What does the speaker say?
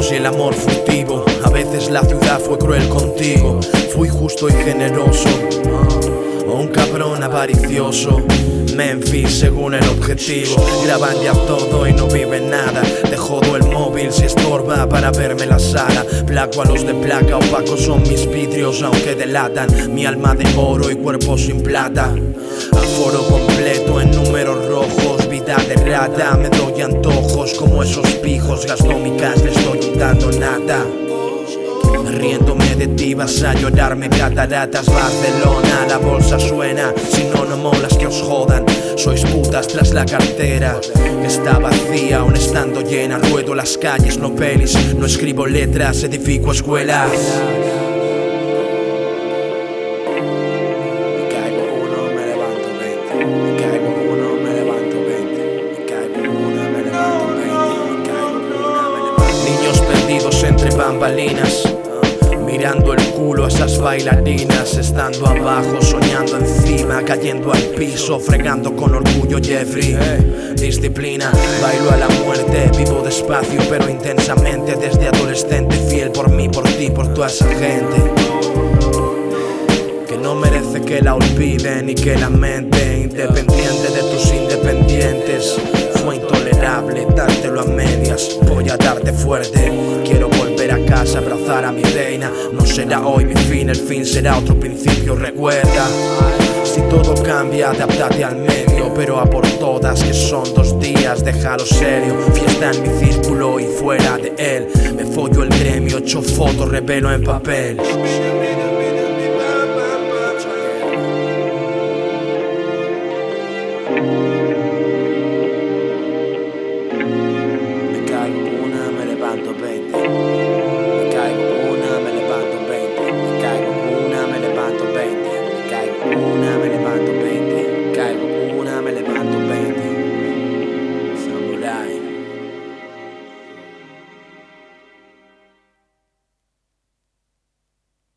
y el amor furtivo. A veces la ciudad fue cruel contigo. Fui justo y generoso, o un cabrón avaricioso. Memphis según el objetivo. Graban ya todo y no viven nada. Te jodo el móvil si estorba para verme la sala. Placo a los de placa, opacos son mis vidrios aunque delatan mi alma de oro y cuerpo sin plata. Aforo completo en números rojos, vida de rata. Me doy antojos como esos pijos. Gasto mi cash, le estoy quitando nada. Riéndome de ti vas a llorarme cataratas. Barcelona, la bolsa suena. Si no, no molas que os jodan. Sois putas tras la cartera que está vacía, aún estando llena. Ruedo las calles, no pelis. No escribo letras, edifico escuelas. Me caigo uno, me levanto 20. Me caigo uno, me levanto 20. Me caigo una, me levanto 20. Me caigo una, me levanto. Niños perdidos entre bambalinas, mirando el culo a esas bailarinas. Estando abajo, soñando encima, cayendo al piso, fregando con orgullo Jeffrey. Disciplina, bailo a la muerte. Vivo despacio pero intensamente. Desde adolescente, fiel por mí, por ti, por toda esa gente que no merece que la olviden y que la mente independiente de tus independientes. Fue intolerable dártelo a medias. Voy a darte fuerte. Quiero volver a casa, abrazar a mi reina. No será hoy mi fin, el fin será otro principio. Recuerda, si todo cambia, adáptate al medio. Pero a por todas, que son 2 días, déjalo serio. Fiesta en mi círculo y fuera de él. Me follo el gremio, echo fotos, revelo en papel.